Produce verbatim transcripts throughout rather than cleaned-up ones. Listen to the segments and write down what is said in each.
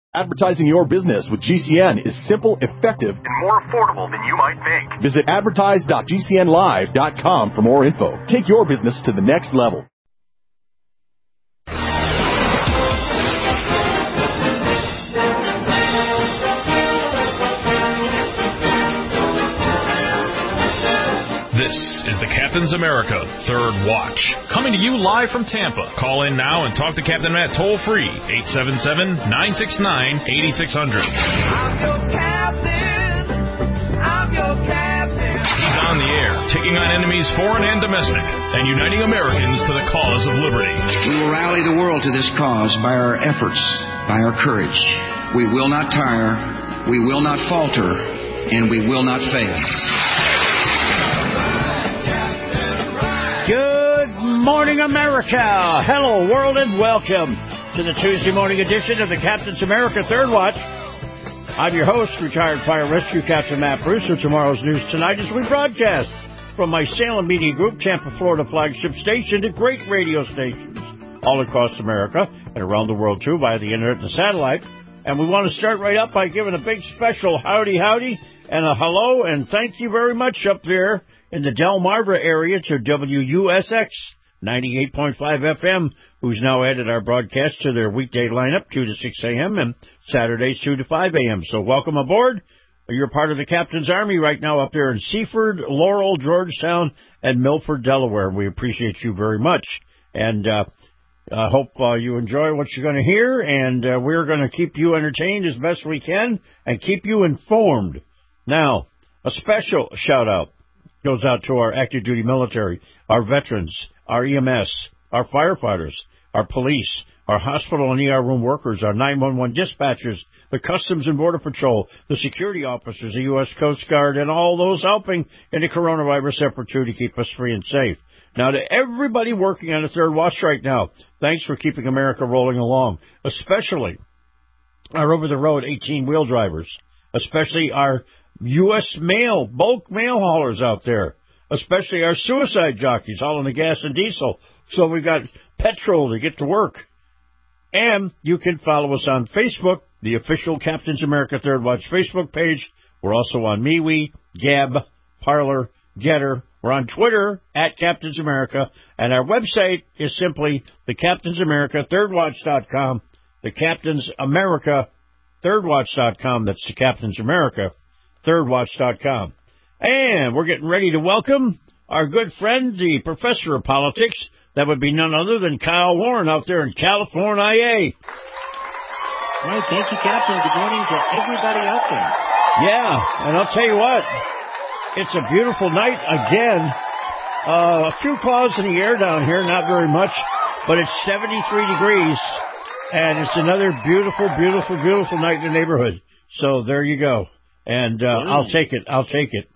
Advertising your business with G C N is simple, effective, and more affordable than you might think. Visit advertise dot g c n live dot com for more info. Take your business to the next level. This is the Captain's America Third Watch, coming to you live from Tampa. Call in now and talk to Captain Matt toll-free, eight seven seven, nine six nine, eight six zero zero. I'm your captain. I'm your captain. He's on the air, taking on enemies foreign and domestic, and uniting Americans to the cause of liberty. We will rally the world to this cause by our efforts, by our courage. We will not tire, we will not falter, and we will not fail. Good morning, America. Hello, world, and welcome to the Tuesday morning edition of the Captain's America Third Watch. I'm your host, retired fire rescue Captain Matt Bruce, with tomorrow's news tonight as we broadcast from my Salem Media Group, Tampa, Florida flagship station to great radio stations all across America and around the world, too, via the internet and satellite. And we want to start right up by giving a big special howdy, howdy, and a hello, and thank you very much up there in the Delmarva area to W U S X ninety-eight point five F M, who's now added our broadcast to their weekday lineup, two to six a.m., and Saturdays, two to five a.m. So welcome aboard. You're part of the Captain's Army right now up there in Seaford, Laurel, Georgetown, and Milford, Delaware. We appreciate you very much. And uh, I hope uh, you enjoy what you're going to hear, and uh, we're going to keep you entertained as best we can and keep you informed. Now, a special shout-out goes out to our active duty military, our veterans, our E M S, our firefighters, our police, our hospital and E R room workers, our nine one one dispatchers, the Customs and Border Patrol, the security officers, the U S Coast Guard, and all those helping in the coronavirus effort, too, to keep us free and safe. Now, to everybody working on the Third Watch right now, thanks for keeping America rolling along, especially our over-the-road eighteen-wheel drivers, especially our U S mail, bulk mail haulers out there, especially our suicide jockeys hauling the gas and diesel, so we've got petrol to get to work. And you can follow us on Facebook, the official Captain's America Third Watch Facebook page. We're also on MeWe, Gab, Parler, Getter. We're on Twitter, at Captain's America, and our website is simply the Captain's America Third Watch dot com, the Captain's America Third Watch dot com. That's the Captain's America Third Watch dot com. And we're getting ready to welcome our good friend, the professor of politics. That would be none other than Kyle Warren out there in California. Right, thank you, Captain. Good morning to everybody out there. Yeah, and I'll tell you what, it's a beautiful night again. Uh, a few clouds in the air down here, not very much, but it's seventy-three degrees, and it's another beautiful, beautiful, beautiful night in the neighborhood. So there you go. And uh, I'll take it. I'll take it.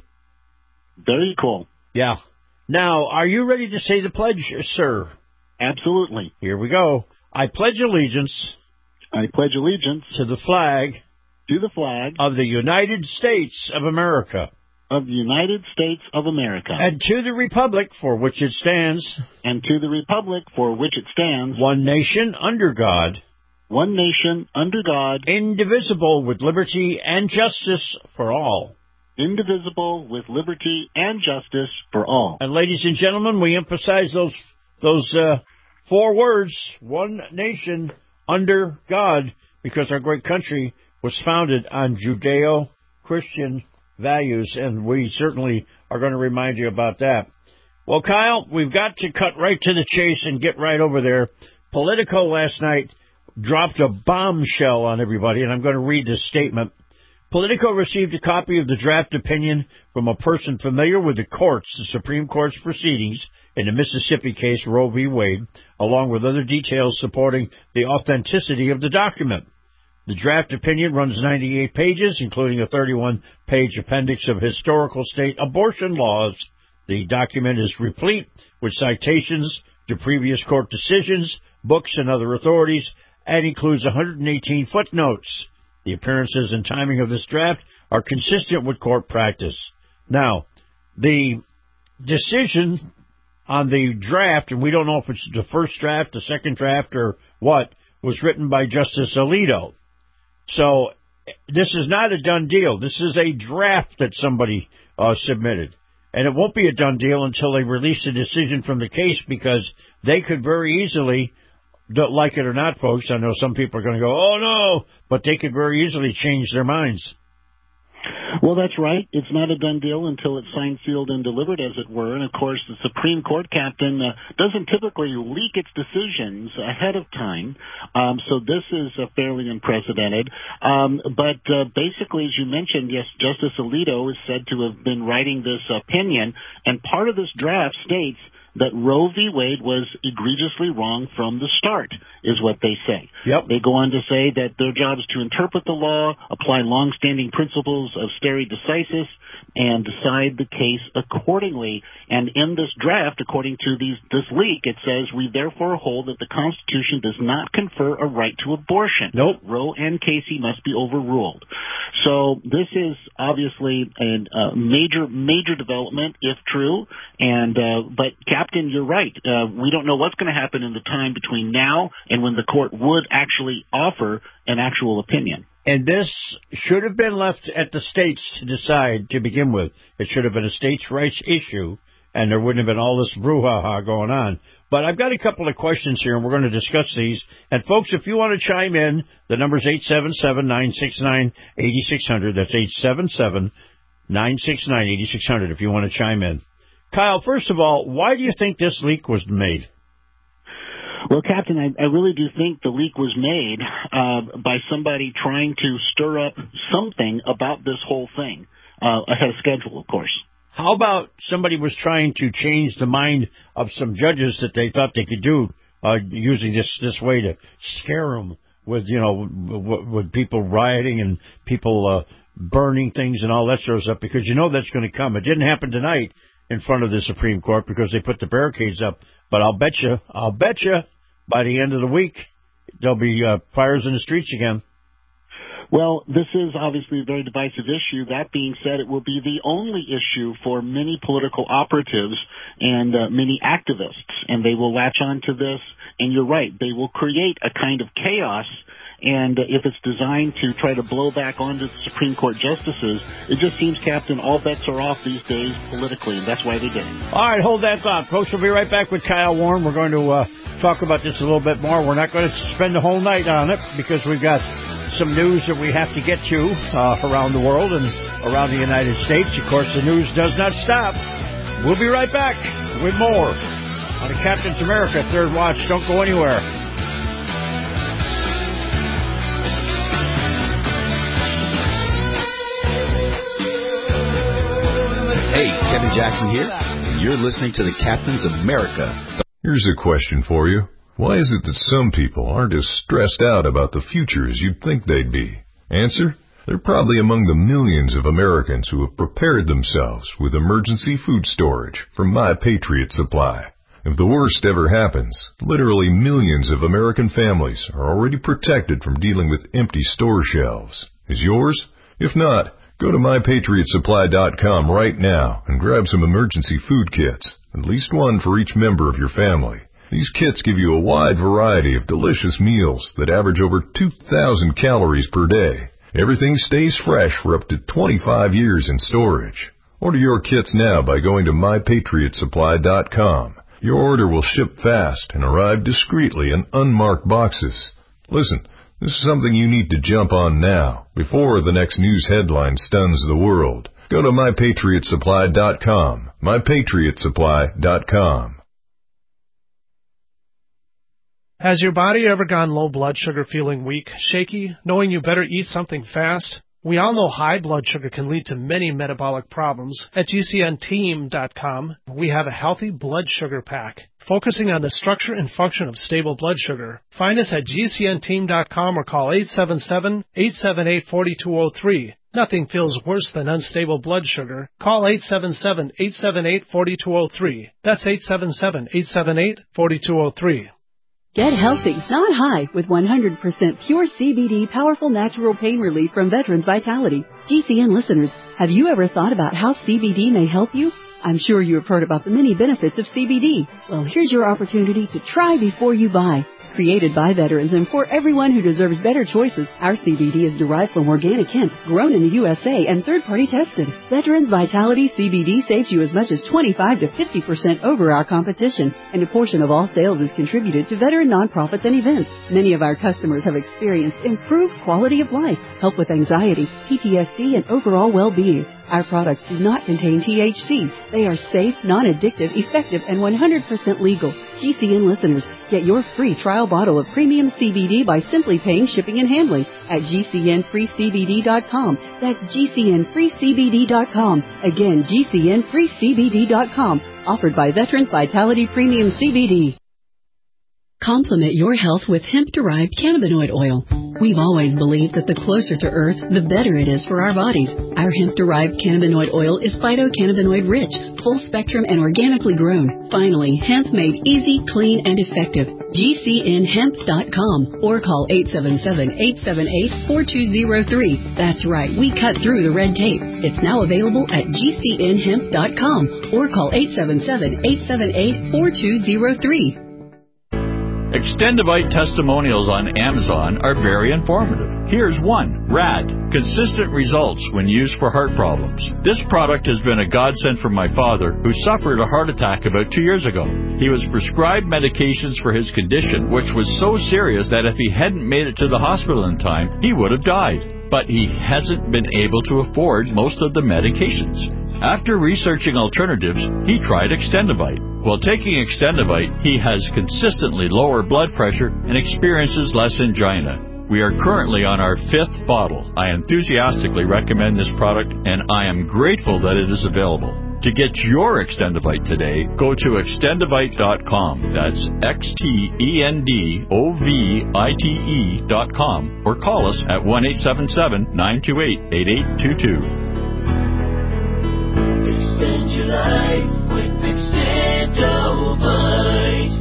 Very cool. Yeah. Now, are you ready to say the pledge, sir? Absolutely. Here we go. I pledge allegiance. I pledge allegiance to the flag. To the flag of the United States of America. Of the United States of America. And to the republic for which it stands. And to the republic for which it stands. One nation under God. One nation, under God, indivisible, with liberty and justice for all. Indivisible, with liberty and justice for all. And ladies and gentlemen, we emphasize those those uh, four words, one nation, under God, because our great country was founded on Judeo-Christian values, and we certainly are going to remind you about that. Well, Kyle, we've got to cut right to the chase and get right over there. Politico last night dropped a bombshell on everybody, and I'm going to read this statement. Politico received a copy of the draft opinion from a person familiar with the courts, the Supreme Court's proceedings in the Mississippi case Roe v. Wade, along with other details supporting the authenticity of the document. The draft opinion runs ninety-eight pages, including a thirty-one page appendix of historical state abortion laws. The document is replete with citations to previous court decisions, books, and other authorities, and includes one hundred eighteen footnotes. The appearances and timing of this draft are consistent with court practice. Now, the decision on the draft, and we don't know if it's the first draft, the second draft, or what, was written by Justice Alito. So this is not a done deal. This is a draft that somebody uh, submitted. And it won't be a done deal until they release a decision from the case, because they could very easily, don't like it or not, folks, I know some people are going to go, oh, no, but they could very easily change their minds. Well, that's right. It's not a done deal until it's signed, sealed, and delivered, as it were. And, of course, the Supreme Court, Captain, uh, doesn't typically leak its decisions ahead of time. Um, so this is uh, fairly unprecedented. Um, but uh, basically, as you mentioned, yes, Justice Alito is said to have been writing this opinion. And part of this draft states that Roe v. Wade was egregiously wrong from the start, is what they say. Yep. They go on to say that their job is to interpret the law, apply long-standing principles of stare decisis, and decide the case accordingly. And in this draft, according to these, this leak, it says, we therefore hold that the Constitution does not confer a right to abortion. Nope. Roe and Casey must be overruled. So this is obviously a uh, major, major development, if true. And uh, but Captain, you're right. Uh, we don't know what's going to happen in the time between now and when the court would actually offer an actual opinion. And this should have been left at the states to decide to begin with. It should have been a states' rights issue, and there wouldn't have been all this brouhaha going on. But I've got a couple of questions here, and we're going to discuss these. And, folks, if you want to chime in, the number's eight seven seven, nine six nine, eight six zero zero. That's eight seven seven, nine six nine, eight six zero zero if you want to chime in. Kyle, first of all, why do you think this leak was made? Well, Captain, I, I really do think the leak was made uh, by somebody trying to stir up something about this whole thing, uh, ahead of schedule, of course. How about somebody was trying to change the mind of some judges that they thought they could do uh, using this, this way to scare them with, you know, w- with people rioting and people uh, burning things and all that sort of stuff, because you know that's going to come. It didn't happen tonight in front of the Supreme Court because they put the barricades up, but I'll bet you, I'll bet you, by the end of the week, there'll be uh, fires in the streets again. Well, this is obviously a very divisive issue. That being said, it will be the only issue for many political operatives and uh, many activists, and they will latch on to this. And you're right, they will create a kind of chaos. And uh, if it's designed to try to blow back onto the Supreme Court justices, it just seems, Captain, all bets are off these days politically, and that's why they did it. All right, hold that thought. Folks, we'll be right back with Kyle Warren. We're going to uh, talk about this a little bit more. We're not going to spend the whole night on it because we've got some news that we have to get to uh, around the world and around the United States. Of course, the news does not stop. We'll be right back with more on the Captain's America Third Watch. Don't go anywhere. Hey, Kevin Jackson here. You're listening to the Captain's America. Here's a question for you. Why is it that some people aren't as stressed out about the future as you'd think they'd be? Answer? They're probably among the millions of Americans who have prepared themselves with emergency food storage from My Patriot Supply. If the worst ever happens, literally millions of American families are already protected from dealing with empty store shelves. Is yours? If not, go to my patriot supply dot com right now and grab some emergency food kits, at least one for each member of your family. These kits give you a wide variety of delicious meals that average over two thousand calories per day. Everything stays fresh for up to twenty-five years in storage. Order your kits now by going to my patriot supply dot com. Your order will ship fast and arrive discreetly in unmarked boxes. Listen, this is something you need to jump on now, before the next news headline stuns the world. Go to my patriot supply dot com. my patriot supply dot com. Has your body ever gone low blood sugar, feeling weak, shaky, knowing you better eat something fast? We all know high blood sugar can lead to many metabolic problems. At G C N team dot com, we have a healthy blood sugar pack, focusing on the structure and function of stable blood sugar. Find us at G C N team dot com or call eight seven seven, eight seven eight, four two zero three. Nothing feels worse than unstable blood sugar. Call eight seven seven, eight seven eight, four two zero three. That's eight seven seven, eight seven eight, four two zero three. Get healthy, not high, with one hundred percent pure C B D powerful natural pain relief from Veterans Vitality. G C N listeners, have you ever thought about how C B D may help you? I'm sure you have heard about the many benefits of C B D. Well, here's your opportunity to try before you buy. Created by veterans and for everyone who deserves better choices, our C B D is derived from organic hemp, grown in the U S A and third-party tested. Veterans Vitality C B D saves you as much as twenty-five to fifty percent over our competition, and a portion of all sales is contributed to veteran nonprofits and events. Many of our customers have experienced improved quality of life, help with anxiety, P T S D, and overall well-being. Our products do not contain T H C. They are safe, non-addictive, effective, and one hundred percent legal. G C N listeners, get your free trial bottle of premium C B D by simply paying shipping and handling at G C N free C B D dot com. That's G C N free C B D dot com. Again, G C N free C B D dot com. Offered by Veterans Vitality Premium C B D. Complement your health with hemp-derived cannabinoid oil. We've always believed that the closer to Earth, the better it is for our bodies. Our hemp-derived cannabinoid oil is phytocannabinoid-rich, full-spectrum, and organically grown. Finally, hemp made easy, clean, and effective. G C N hemp dot com or call eight seven seven, eight seven eight, four two zero three. That's right, we cut through the red tape. It's now available at G C N hemp dot com or call eight seven seven, eight seven eight, four two zero three. Extendivite testimonials on Amazon are very informative. Here's one. Rad. Consistent results when used for heart problems. This product has been a godsend for my father, who suffered a heart attack about two years ago. He was prescribed medications for his condition, which was so serious that if he hadn't made it to the hospital in time, he would have died. But he hasn't been able to afford most of the medications. After researching alternatives, he tried Extendivite. While taking Extendivite, he has consistently lower blood pressure and experiences less angina. We are currently on our fifth bottle. I enthusiastically recommend this product, and I am grateful that it is available. To get your Extendivite today, go to extendivite dot com. That's X T E N D O V I T E dot com. Or call us at one eight seven seven, nine two eight, eight eight two two. Extend your life with Extendivite.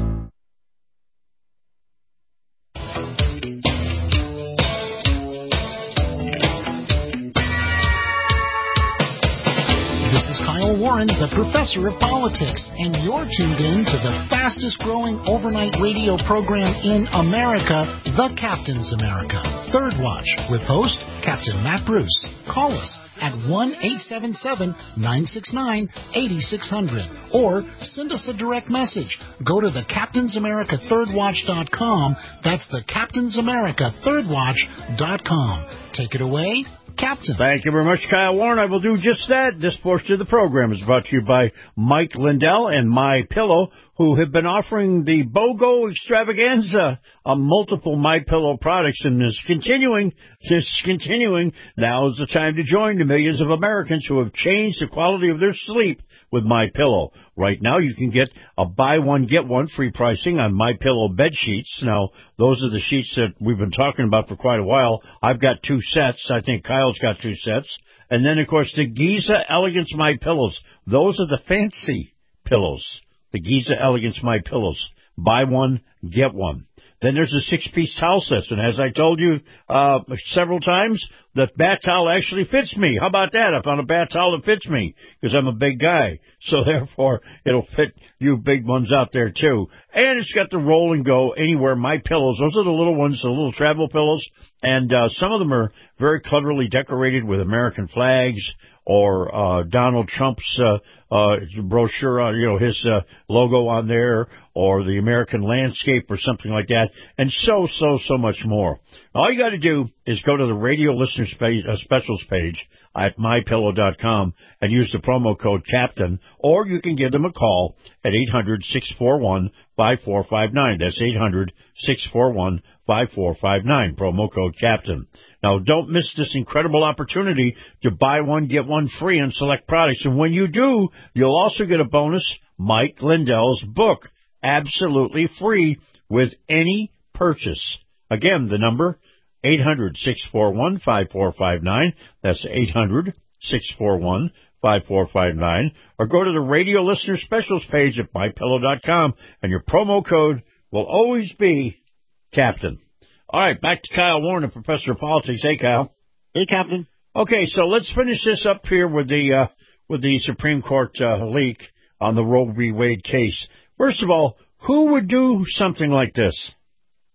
This is Kyle Warren, the professor of politics, and you're tuned in to the fastest growing overnight radio program in America, The Captain's America. Third Watch with host Captain Matt Bruce. Call us at one eight seven seven, nine six nine, eight six zero zero or send us a direct message. Go to the captains america third watch dot com. That's the captains america third watch dot com. Take it away, Captain. Thank you very much, Kyle Warren. I will do just that. This portion of the program is brought to you by Mike Lindell and My Pillow, who have been offering the BOGO extravaganza on multiple My Pillow products, and is continuing. Is continuing. Now is the time to join the millions of Americans who have changed the quality of their sleep with My Pillow. Right now, you can get a buy one get one free pricing on My Pillow bed sheets. Now, those are the sheets that we've been talking about for quite a while. I've got two sets. I think Kyle's got two sets. And then, of course, the Giza Elegance My Pillows. Those are the fancy pillows. The Giza Elegance My Pillows. Buy one, get one. Then there's the six-piece towel sets, and as I told you uh several times, the bat towel actually fits me. How about that? I found a bat towel that fits me, because I'm a big guy. So therefore, it'll fit you big ones out there, too. And it's got the roll and go anywhere My Pillows. Those are the little ones, the little travel pillows, and uh some of them are very cleverly decorated with American flags or uh Donald Trump's uh uh brochure, on, you know, his uh, logo on there, or the American landscape or something like that, and so, so, so much more. All you got to do is go to the radio listeners page, uh, specials page at my pillow dot com and use the promo code CAPTAIN, or you can give them a call at eight hundred, six four one, five four five nine. That's eight hundred, six four one, five four five nine, promo code CAPTAIN. Now, don't miss this incredible opportunity to buy one, get one free on select products. And when you do, you'll also get a bonus, Mike Lindell's book, absolutely free with any purchase. Again, the number, eight hundred, six four one, five four five nine. That's eight hundred, six four one, five four five nine. Or go to the radio listener specials page at my pillow dot com, and your promo code will always be Captain. All right, back to Kyle Warren, the professor of politics. Hey, Kyle. Hey, Captain. Okay, so let's finish this up here with the uh, with the Supreme Court uh, leak on the Roe v. Wade case. First of all, who would do something like this?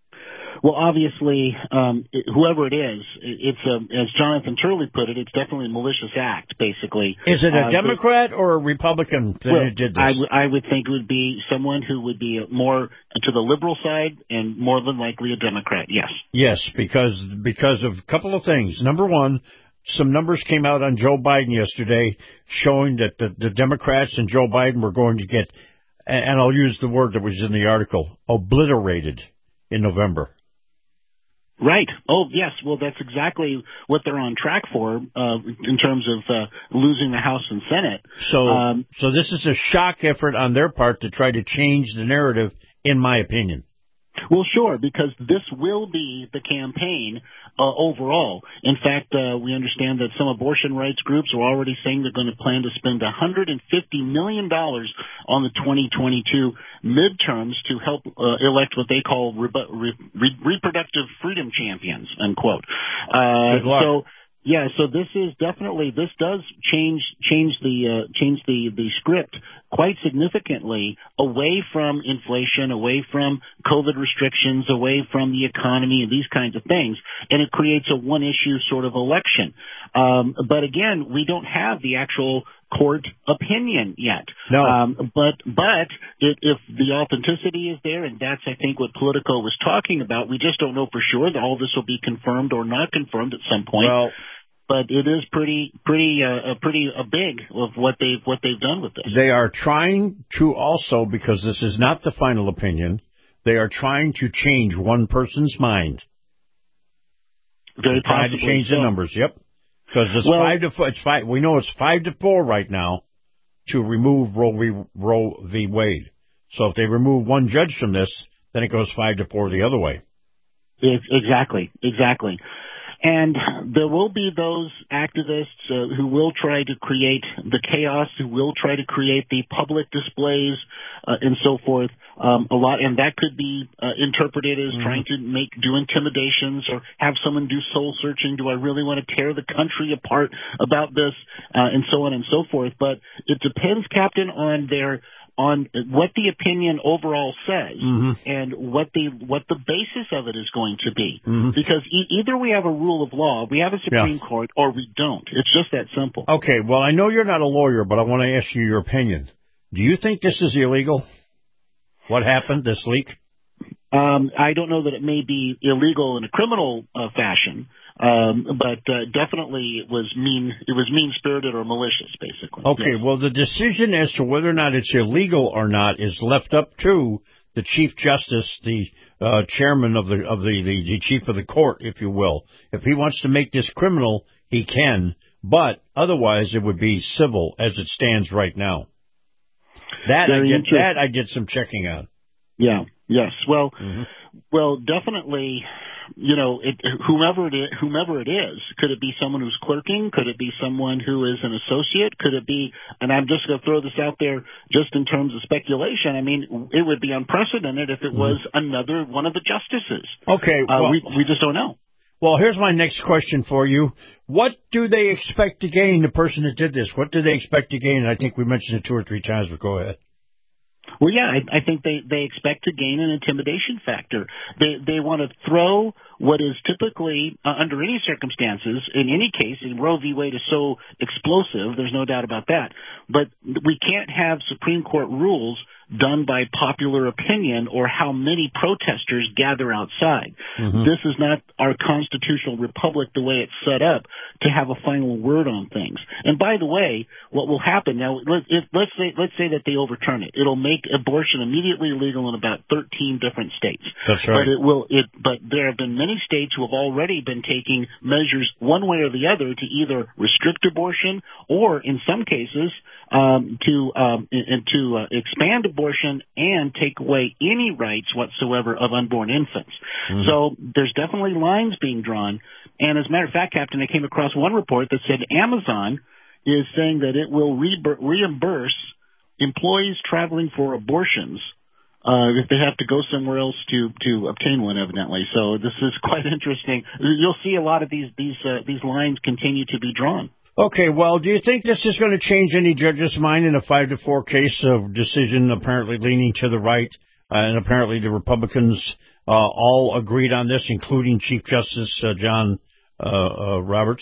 Well, obviously, um, it, whoever it is, it, it's a, as Jonathan Turley put it, it's definitely a malicious act, basically. Is it a uh, Democrat or a Republican that well, did this? I, w- I would think it would be someone who would be more to the liberal side and more than likely a Democrat, yes. Yes, because because of a couple of things. Number one, some numbers came out on Joe Biden yesterday showing that the, the Democrats and Joe Biden were going to get, and I'll use the word that was in the article, obliterated in November. Right. Oh, yes. Well, that's exactly what they're on track for uh, in terms of uh, losing the House and Senate. So, um, so this is a shock effort on their part to try to change the narrative, in my opinion. Well, sure, because this will be the campaign uh, overall. In fact, uh, we understand that some abortion rights groups are already saying they're going to plan to spend one hundred fifty million dollars on the twenty twenty-two midterms to help uh, elect what they call re- re- re- reproductive freedom champions, unquote. Uh, Good luck. So. Yeah, so this is definitely this does change change the uh, change the the script quite significantly away from inflation, away from COVID restrictions, away from the economy and these kinds of things, and it creates a one issue sort of election. Um, but again, we don't have the actual court opinion yet. No. Um, but but it, if the authenticity is there, and that's I think what Politico was talking about, we just don't know for sure that all this will be confirmed or not confirmed at some point. Well, but it is pretty pretty uh, pretty uh, big of what they've what they've done with this. They are trying to also, because this is not the final opinion, they are trying to change one person's mind. Very They're trying possibly to change so. the numbers. Yep. Because it's Well, five to four. It's five. We know it's five to four right now to remove Roe v. Roe v. Wade. So if they remove one judge from this, then it goes five to four the other way. Exactly, exactly. And there will be those activists uh, who will try to create the chaos, who will try to create the public displays uh, and so forth. Um, a lot, and that could be uh, interpreted as mm-hmm. trying to make do intimidations or have someone do soul searching. Do I really want to tear the country apart about this, uh, and so on and so forth? But it depends, Captain, on their. on what the opinion overall says mm-hmm. and what the what the basis of it is going to be. Mm-hmm. Because e- either we have a rule of law, we have a Supreme yeah. Court, or we don't. It's just that simple. Okay, well, I know you're not a lawyer, but I want to ask you your opinion. Do you think this is illegal? What happened, this leak? Um, I don't know that it may be illegal in a criminal uh, fashion, um, but uh, definitely it was mean. It was mean-spirited or malicious, basically. Okay, yes. Well, the decision as to whether or not it's illegal or not is left up to the Chief Justice, the uh, chairman of the of the, the the chief of the court, if you will. If he wants to make this criminal, he can, but otherwise it would be civil as it stands right now. That I did, that I did some checking on. Yeah. Yes. Well. Mm-hmm. Well, definitely. You know, it, whomever it is, whomever it is, could it be someone who's clerking? Could it be someone who is an associate? Could it be? And I'm just going to throw this out there, just in terms of speculation. I mean, it would be unprecedented if it was mm-hmm. another one of the justices. Okay. Uh, well, we we just don't know. Well, here's my next question for you. What do they expect to gain, the person that did this? What do they expect to gain? And I think we mentioned it two or three times, but go ahead. Well, yeah, I, I think they, they expect to gain an intimidation factor. They they want to throw what is typically, uh, under any circumstances, in any case, and Roe v. Wade is so explosive, there's no doubt about that, but we can't have Supreme Court rules done by popular opinion or how many protesters gather outside. Mm-hmm. This is not our constitutional republic the way it's set up to have a final word on things. And by the way, what will happen now, let, if, let's say let's say that they overturn it. It'll make abortion immediately legal in about thirteen different states. That's right. But it will it but there have been many states who have already been taking measures one way or the other to either restrict abortion or in some cases um, to um, and to uh, expand abortion and take away any rights whatsoever of unborn infants. Mm-hmm. So there's definitely lines being drawn. And as a matter of fact, Captain, I came across one report that said Amazon is saying that it will re- reimburse employees traveling for abortions uh, if they have to go somewhere else to, to obtain one, evidently. So this is quite interesting. You'll see a lot of these these uh, these lines continue to be drawn. Okay, well, do you think this is going to change any judge's mind in a five to four case of decision apparently leaning to the right and apparently the Republicans uh, all agreed on this, including Chief Justice uh, John uh, uh, Roberts.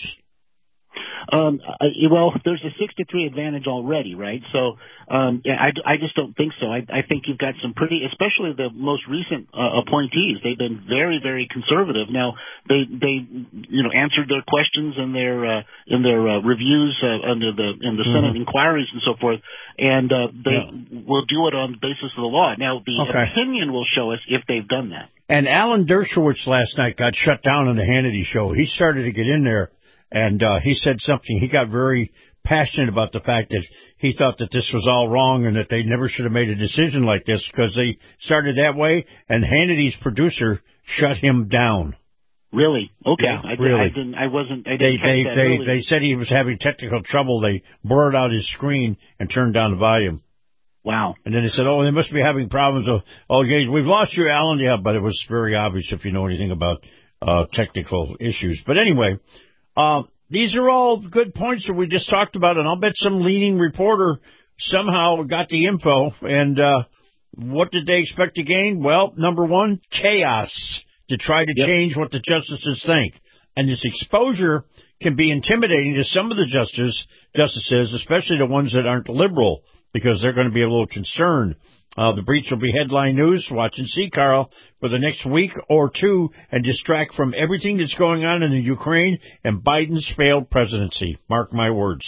Um, I, well, there's a six to three advantage already, right? So, um, yeah, I, I just don't think so. I, I think you've got some pretty, especially the most recent uh, appointees. They've been very, very conservative. Now, they, they, you know, answered their questions in their, uh, in their uh, reviews uh, under the in the mm-hmm. Senate inquiries and so forth, and uh, they yeah. will do it on the basis of the law. Now, the okay. opinion will show us if they've done that. And Alan Dershowitz last night got shut down on the Hannity show. He started to get in there. And uh, he said something. He got very passionate about the fact that he thought that this was all wrong and that they never should have made a decision like this because they started that way. And Hannity's producer shut him down. Really? Okay. Yeah, I, really. I didn't. I wasn't. I didn't they catch they that they earlier. they said he was having technical trouble. They blurred out his screen and turned down the volume. Wow. And then they said, "Oh, they must be having problems." Oh, oh, yeah, we've lost you, Alan. Yeah, but it was very obvious if you know anything about uh technical issues. But anyway. Uh, These are all good points that we just talked about, and I'll bet some leading reporter somehow got the info. And uh, what did they expect to gain? Well, number one, chaos to try to yep. change what the justices think. And this exposure can be intimidating to some of the justices, justices, especially the ones that aren't liberal, because they're going to be a little concerned. Uh, the breach will be headline news. Watch and see, Carl, for the next week or two and distract from everything that's going on in the Ukraine and Biden's failed presidency. Mark my words.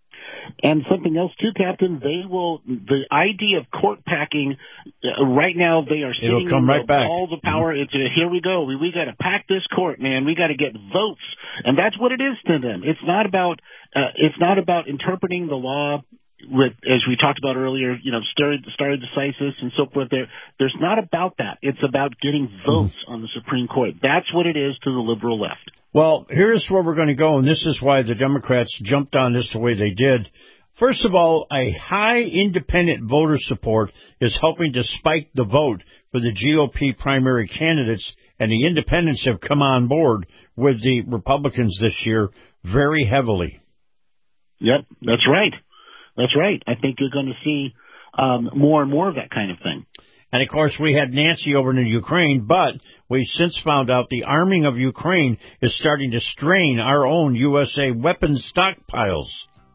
And something else, too, Captain, they will, the idea of court packing, uh, right now they are sitting It'll come in right the back. balls of power. Mm-hmm. It's a, here we go. We, we got to pack this court, man. We got to get votes. And that's what it is to them. It's not about, uh, it's not about interpreting the law with, as we talked about earlier, you know, stare, stare decisis and so forth. There, there's not about that. It's about getting votes mm-hmm. on the Supreme Court. That's what it is to the liberal left. Well, here's where we're going to go, and this is why the Democrats jumped on this the way they did. First of all, a high independent voter support is helping to spike the vote for the G O P primary candidates, and the independents have come on board with the Republicans this year very heavily. Yep, that's right. That's right. I think you're going to see um, more and more of that kind of thing. And, of course, we had Nancy over in Ukraine, but we've since found out the arming of Ukraine is starting to strain our own U S A weapons stockpiles.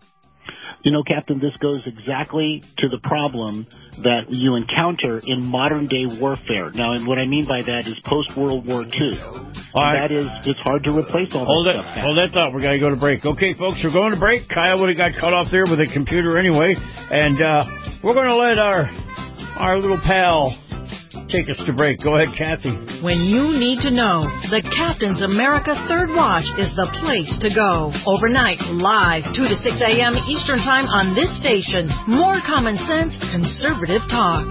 You know, Captain, this goes exactly to the problem that you encounter in modern-day warfare. Now, and what I mean by that is post-World War Two. Right. That is, it's hard to replace all hold that it, stuff. Hold that thought. We're going to go to break. Okay, folks, we're going to break. Kyle would have got cut off there with a computer anyway. And uh, we're going to let our our little pal take us to break. Go ahead, Kathy. When you need to know, the Captain's America Third Watch is the place to go. Overnight, live, two to six a.m. Eastern Time on this station. More common sense, conservative talk.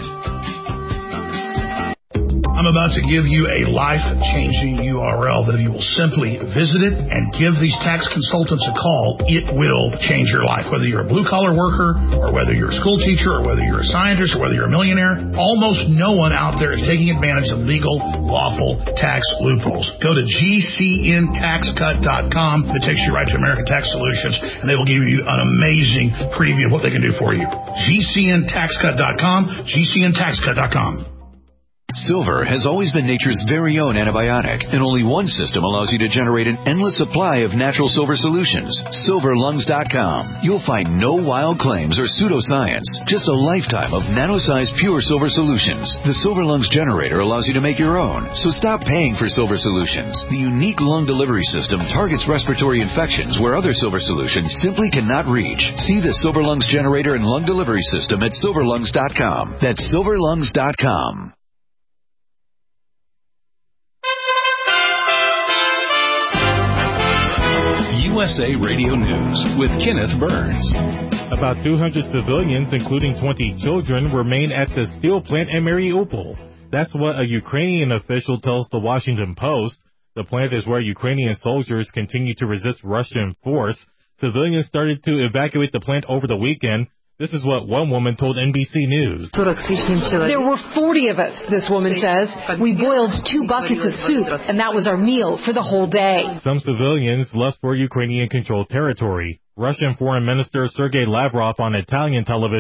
I'm about to give you a life-changing U R L that if you will simply visit it and give these tax consultants a call, it will change your life. Whether you're a blue-collar worker or whether you're a school teacher or whether you're a scientist or whether you're a millionaire, almost no one out there is taking advantage of legal, lawful tax loopholes. Go to G C N tax cut dot com. It takes you right to American Tax Solutions, and they will give you an amazing preview of what they can do for you. G C N tax cut dot com, G C N tax cut dot com. Silver has always been nature's very own antibiotic, and only one system allows you to generate an endless supply of natural silver solutions. silver lungs dot com. You'll find no wild claims or pseudoscience, just a lifetime of nano-sized pure silver solutions. The Silver Lungs generator allows you to make your own, so stop paying for silver solutions. The unique lung delivery system targets respiratory infections where other silver solutions simply cannot reach. See the Silver Lungs generator and lung delivery system at silver lungs dot com. That's silver lungs dot com. U S A Radio News with Kenneth Burns. About two hundred civilians, including twenty children, remain at the steel plant in Mariupol. That's what a Ukrainian official tells the Washington Post. The plant is where Ukrainian soldiers continue to resist Russian force. Civilians started to evacuate the plant over the weekend. This is what one woman told N B C News. There were forty of us, this woman says. We boiled two buckets of soup, and that was our meal for the whole day. Some civilians left for Ukrainian-controlled territory. Russian Foreign Minister Sergei Lavrov on Italian television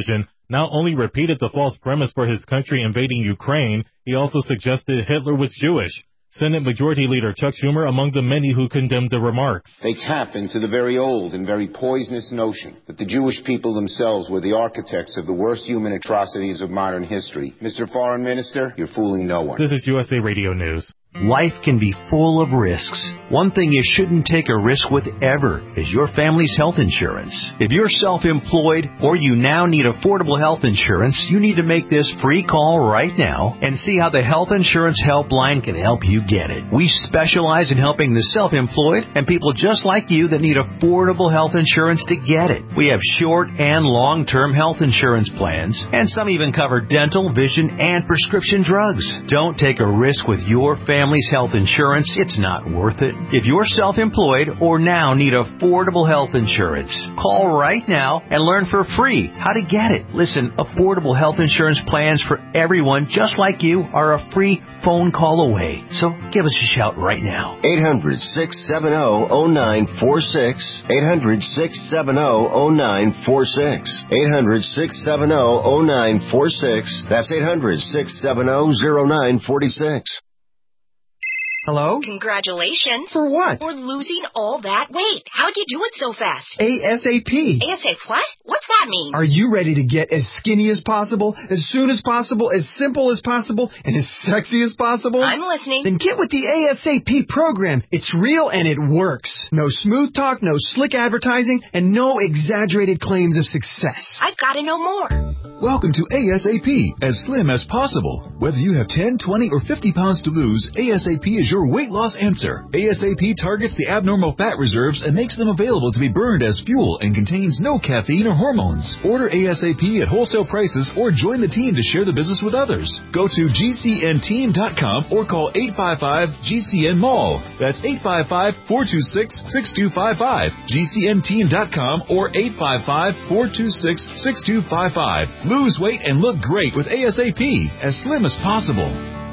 not only repeated the false premise for his country invading Ukraine, he also suggested Hitler was Jewish. Senate Majority Leader Chuck Schumer among the many who condemned the remarks. They tap into the very old and very poisonous notion that the Jewish people themselves were the architects of the worst human atrocities of modern history. Mister Foreign Minister, you're fooling no one. This is U S A Radio News. Life can be full of risks. One thing you shouldn't take a risk with ever is your family's health insurance. If you're self-employed or you now need affordable health insurance, you need to make this free call right now and see how the Health Insurance Helpline can help you get it. We specialize in helping the self-employed and people just like you that need affordable health insurance to get it. We have short and long-term health insurance plans, and some even cover dental, vision, and prescription drugs. Don't take a risk with your family. Family's health insurance, it's not worth it. If you're self-employed or now need affordable health insurance, call right now and learn for free how to get it. Listen, affordable health insurance plans for everyone just like you are a free phone call away. So give us a shout right now. eight hundred, six seven zero, zero nine four six. eight hundred, six seven zero, zero nine four six. eight hundred, six seven zero, zero nine four six. That's eight hundred, six seven zero, zero nine four six. Hello? Congratulations. For what? For losing all that weight. How'd you do it so fast? ASAP. ASAP what? What's that mean? Are you ready to get as skinny as possible, as soon as possible, as simple as possible, and as sexy as possible? I'm listening. Then get with the ASAP program. It's real and it works. No smooth talk, no slick advertising, and no exaggerated claims of success. I've got to know more. Welcome to ASAP, as slim as possible. Whether you have ten, twenty, or fifty pounds to lose, ASAP is your weight loss answer. ASAP targets the abnormal fat reserves and makes them available to be burned as fuel and contains no caffeine or hormones. Order ASAP at wholesale prices or join the team to share the business with others. Go to G C N team dot com or call eight five five G C N mall. That's eight five five, four two six, six two five five. G C N team dot com or eight five five, four two six, six two five five. Lose weight and look great with ASAP, as slim as possible.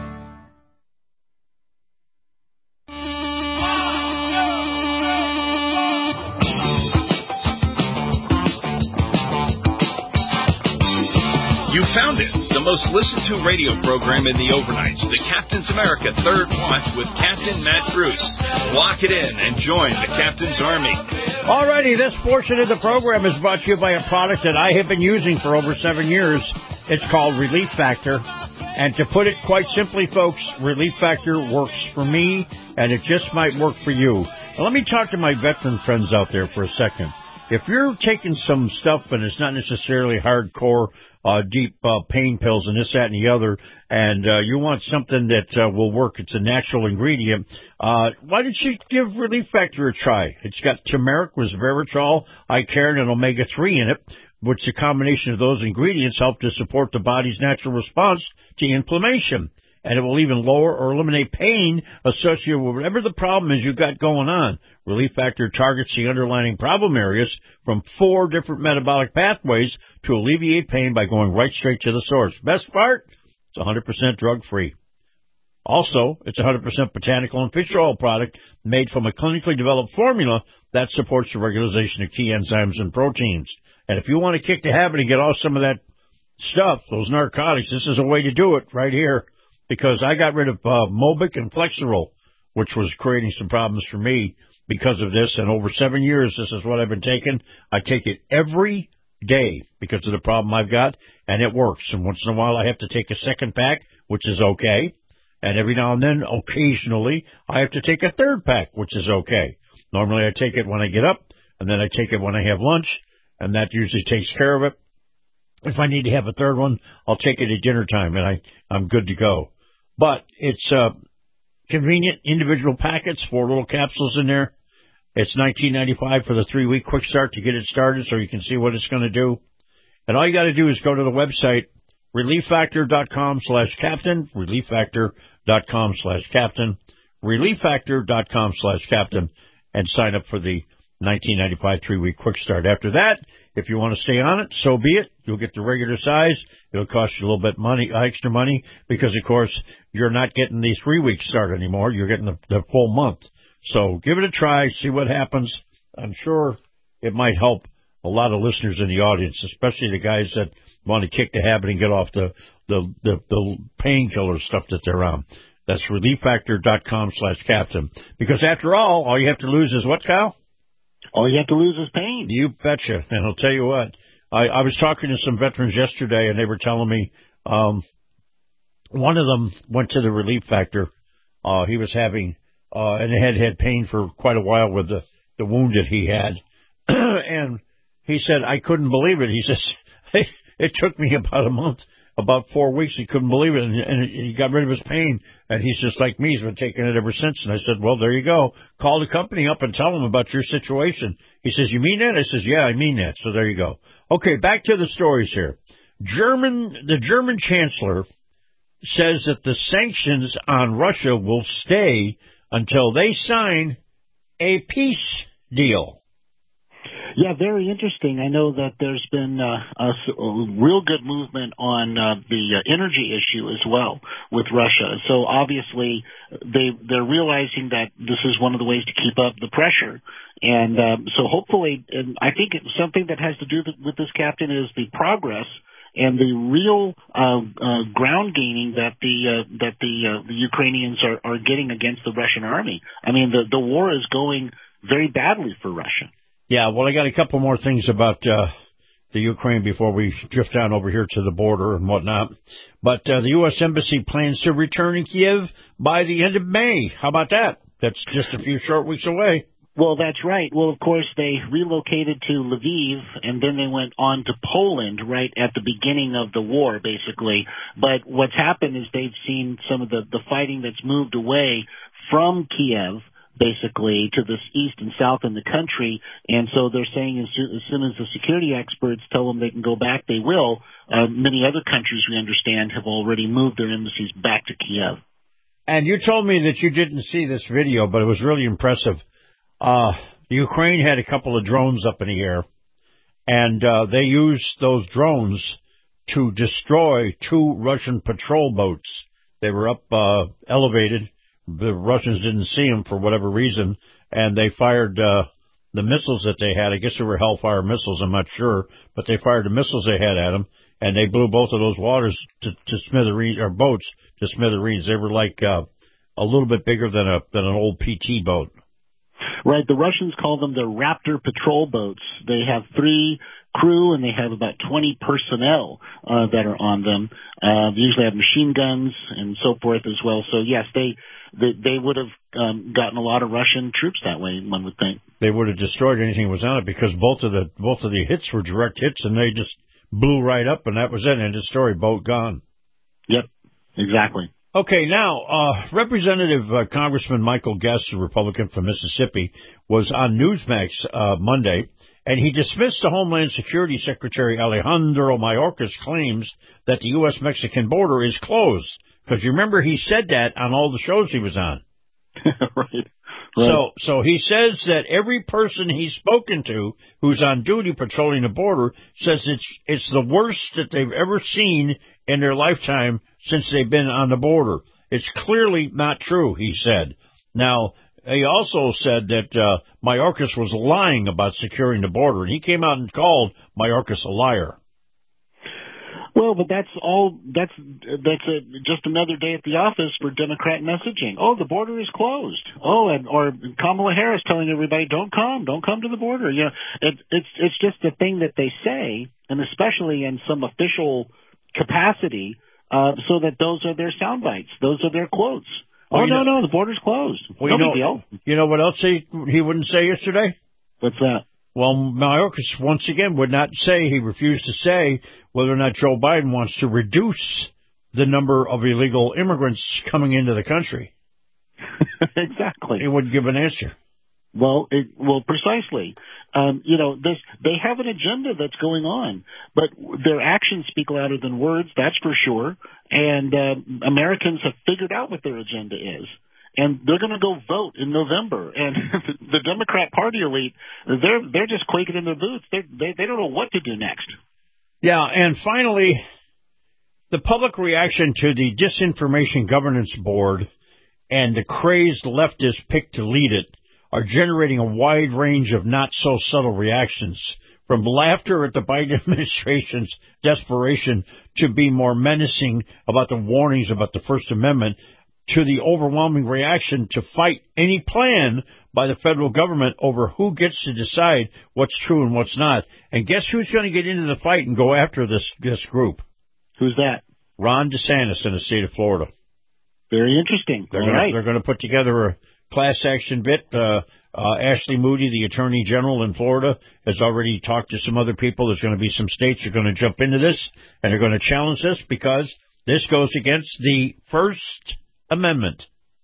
You found it, the most listened to radio program in the overnights, the Captain's America Third Watch with Captain Matt Bruce. Lock it in and join the Captain's Army. Alrighty, this portion of the program is brought to you by a product that I have been using for over seven years. It's called Relief Factor. And to put it quite simply, folks, Relief Factor works for me, and it just might work for you. Now, let me talk to my veteran friends out there for a second. If you're taking some stuff and it's not necessarily hardcore, uh, deep uh, pain pills and this, that, and the other, and uh, you want something that uh, will work, it's a natural ingredient, uh, why don't you give Relief Factor a try? It's got turmeric, resveratrol, icarin, and omega three in it, which the combination of those ingredients help to support the body's natural response to inflammation. And it will even lower or eliminate pain associated with whatever the problem is you've got going on. Relief Factor targets the underlying problem areas from four different metabolic pathways to alleviate pain by going right straight to the source. Best part? It's one hundred percent drug-free. Also, it's a one hundred percent botanical and fish oil product made from a clinically developed formula that supports the regularization of key enzymes and proteins. And if you want to kick the habit and get off some of that stuff, those narcotics, this is a way to do it right here. Because I got rid of uh, Mobic and Flexeril, which was creating some problems for me because of this. And over seven years, this is what I've been taking. I take it every day because of the problem I've got, and it works. And once in a while, I have to take a second pack, which is okay. And every now and then, occasionally, I have to take a third pack, which is okay. Normally, I take it when I get up, and then I take it when I have lunch, and that usually takes care of it. If I need to have a third one, I'll take it at dinner time, and I, I'm good to go. But it's uh, convenient, individual packets, four little capsules in there. It's nineteen ninety-five for the three-week quick start to get it started so you can see what it's going to do. And all you got to do is go to the website, relief factor dot com slash captain, relief factor dot com slash captain, relief factor dot com slash captain, and sign up for the nineteen ninety-five three-week quick start. After that, if you want to stay on it, so be it. You'll get the regular size. It'll cost you a little bit money, extra money, because, of course, you're not getting the three-week start anymore. You're getting the, the full month. So give it a try, see what happens. I'm sure it might help a lot of listeners in the audience, especially the guys that want to kick the habit and get off the, the, the, the painkiller stuff that they're on. That's relief factor dot com slash captain. Because after all, all you have to lose is what, Kyle? All you have to lose is pain. You betcha. And I'll tell you what, I, I was talking to some veterans yesterday, and they were telling me um, one of them went to the Relief Factor. Uh, he was having, uh, and he had had pain for quite a while with the, the wound that he had. And he said, I couldn't believe it. He says, it, it took me about a month, about four weeks. He couldn't believe it, and, and he got rid of his pain. And he's just like me. He's been taking it ever since. And I said, well, there you go. Call the company up and tell them about your situation. He says, you mean that? I says, yeah, I mean that. So there you go. Okay, back to the stories here. German, the German chancellor says that the sanctions on Russia will stay until they sign a peace deal. Yeah, very interesting. I know that there's been uh, a, a real good movement on uh, the uh, energy issue as well with Russia. So obviously they, they're realizing that this is one of the ways to keep up the pressure. And um, so hopefully, and I think it's something that has to do with this, Captain, is the progress and the real uh, uh, ground gaining that the uh, that the uh, the Ukrainians are, are getting against the Russian army. I mean, the the war is going very badly for Russia. Yeah, well, I got a couple more things about uh, the Ukraine before we drift down over here to the border and whatnot. But uh, the U S Embassy plans to return in Kiev by the end of May. How about that? That's just a few short weeks away. Well, that's right. Well, of course, they relocated to Lviv, and then they went on to Poland right at the beginning of the war, basically. But what's happened is they've seen some of the, the fighting that's moved away from Kiev, basically, to the east and south in the country. And so they're saying as soon as, soon as the security experts tell them they can go back, they will. Uh, many other countries, we understand, have already moved their embassies back to Kiev. And you told me that you didn't see this video, but it was really impressive. Uh, Ukraine had a couple of drones up in the air, and uh, they used those drones to destroy two Russian patrol boats. They were up uh, elevated. The Russians didn't see them for whatever reason, and they fired uh, the missiles that they had. I guess they were Hellfire missiles, I'm not sure, but they fired the missiles they had at them, and they blew both of those waters to, to smithereens, or boats to smithereens. They were like uh, a little bit bigger than a than an old P T boat. Right, the Russians call them the Raptor patrol boats. They have three crew, and they have about twenty personnel uh, that are on them. Uh, they usually have machine guns and so forth as well. So, yes, they they, they would have um, gotten a lot of Russian troops that way, one would think. They would have destroyed anything that was on it because both of the both of the hits were direct hits, and they just blew right up, and that was it. End of story, boat gone. Yep, exactly. Okay, now, uh, Representative uh, Congressman Michael Guest, a Republican from Mississippi, was on Newsmax uh, Monday, and he dismissed the Homeland Security Secretary Alejandro Mayorkas' claims that the U S Mexican border is closed. Because you remember he said that on all the shows he was on. Right. So, so he says that every person he's spoken to who's on duty patrolling the border says it's it's the worst that they've ever seen in their lifetime since they've been on the border. It's clearly not true, he said. Now, he also said that uh, Mayorkas was lying about securing the border, and he came out and called Mayorkas a liar. Well, but that's all. That's that's a, just another day at the office for Democrat messaging. Oh, the border is closed. Oh, and or Kamala Harris telling everybody, "Don't come, don't come to the border." You know, it, it's it's just a thing that they say, and especially in some official capacity, uh, so that those are their sound bites, those are their quotes. Well, oh no, know, no, the border's closed. Well, no you big know, deal. You know what else he he wouldn't say yesterday? What's that? Well, Mayorkas, once again, would not say, he refused to say whether or not Joe Biden wants to reduce the number of illegal immigrants coming into the country. Exactly. He wouldn't give an answer. Well, it, well, precisely. Um, you know, this, they have an agenda that's going on, but their actions speak louder than words, that's for sure. And uh, Americans have figured out what their agenda is. And they're going to go vote in November. And the Democrat Party elite, they're they're just quaking in their boots. They they they don't know what to do next. Yeah, and finally, the public reaction to the Disinformation Governance Board and the crazed leftist pick to lead it are generating a wide range of not-so-subtle reactions from laughter at the Biden administration's desperation to be more menacing about the warnings about the First Amendment to the overwhelming reaction to fight any plan by the federal government over who gets to decide what's true and what's not. And guess who's going to get into the fight and go after this, this group? Who's that? Ron DeSantis in the state of Florida. Very interesting. They're All gonna, right. They're going to put together a class action bit. Uh, uh, Ashley Moody, the Attorney General in Florida, has already talked to some other people. There's going to be some states that are going to jump into this, and they're going to challenge this because this goes against the First Amendment.